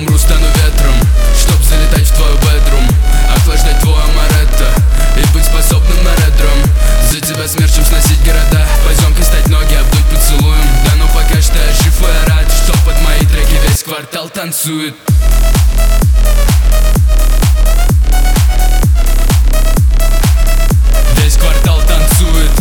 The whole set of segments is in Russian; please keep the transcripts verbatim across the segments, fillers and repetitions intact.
умру, стану ветром, чтоб залетать в твой бедрум, охлаждать твой амаретто и быть способным на ретро. За тебя смерчем сносить города, поземкой стать ноги, обдуть поцелуем. Да ну пока что я жив и я рад, что под мои треки весь квартал танцует. Весь квартал танцует.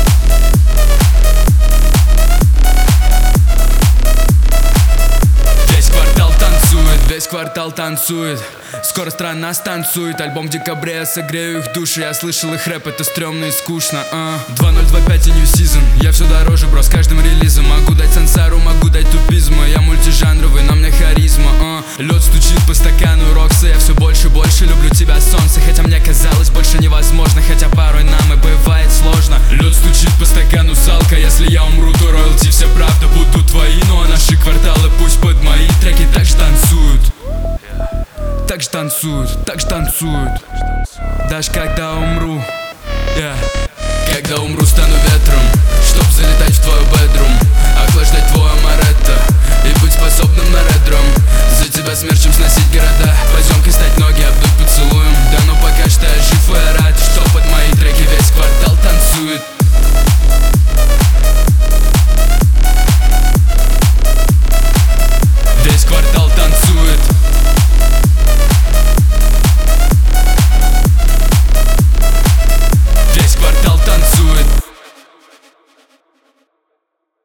Весь квартал танцует. Весь квартал танцует. Скоро страна станцует. Альбом в декабре, я согрею их души. Я слышал их рэп, это стрёмно и скучно. uh. два ноль два пять и New Season. Я все дороже, бро, с каждым релизом. Могу дать сансару, могу дать тупизма. Я мультижанровый, но мне харизма. uh. Лед стучит по стакану Рокса. Я все больше, больше люблю тебя, солнце. Хотя мне казалось, больше невозможно. Хотя порой нам и бывает сложно. Лед стучит по стакану Салка. Если я умру, то роялти все правда будут твои. Ну а наши кварталы пусть под мои треки так же танцуют. Так же танцуют, так же танцуют. Даже когда умру, yeah. Когда умру, стану ветром, чтоб залетать в твой бедрум, охлаждать твой